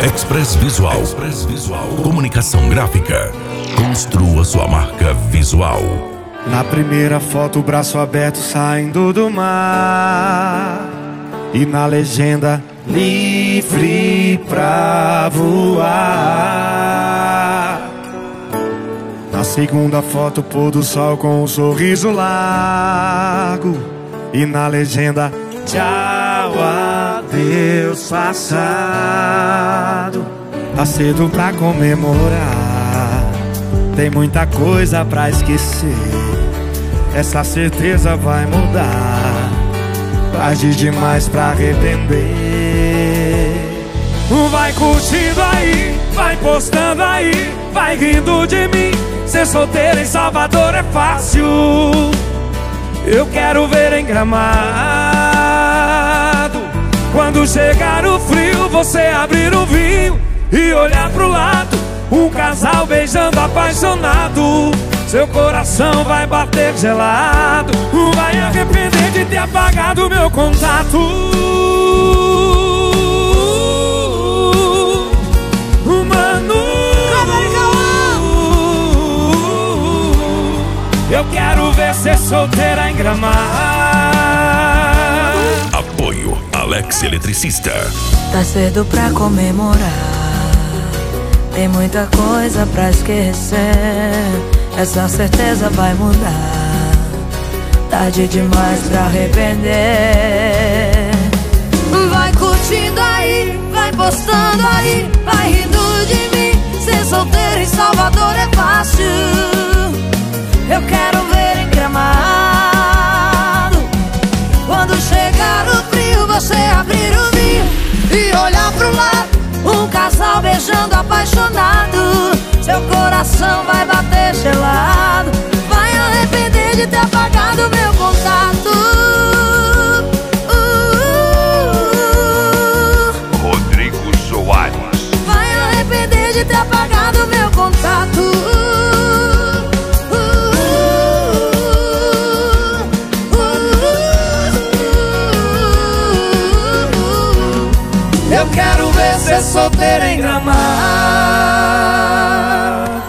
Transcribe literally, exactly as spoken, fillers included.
Express Visual. Express Visual. Comunicação gráfica. Construa sua marca visual. Na primeira foto, o braço aberto saindo do mar. E na legenda, livre pra voar. Na segunda foto, pôr do sol com um sorriso largo. E na legenda, tchau, adeus passado. Tá cedo pra comemorar, tem muita coisa pra esquecer. Essa certeza vai mudar, tarde demais pra arrepender. Vai curtindo aí, vai postando aí, vai rindo de mim. Ser solteiro em Salvador é fácil, eu quero ver em Gramado. Quando chegar o frio, você abrir um vinho e olhar pro lado, um casal beijando apaixonado. Seu coração vai bater gelado, vai arrepender de ter apagado meu contato. Mano, eu quero ver ser solteira em Gramado. Apoio Alex Eletricista. Tá cedo pra comemorar, tem muita coisa pra esquecer. Essa certeza vai mudar, tarde demais pra arrepender. Vai curtindo aí, vai postando aí, vai rindo de mim. Ser solteiro em Salvador é fácil, eu quero ver em Gramado. Quando chegar o frio, você abrir o vinho e olhar pro lado, um casal beijando apaixonado. Seu coração vai bater gelado, vai arrepender de ter apagado meu contato. uh, uh, Rodrigo Soares. Vai arrepender de ter apagado meu contato. uh, uh, uh, uh, uh. Eu quero ver ser solteira em Gramado.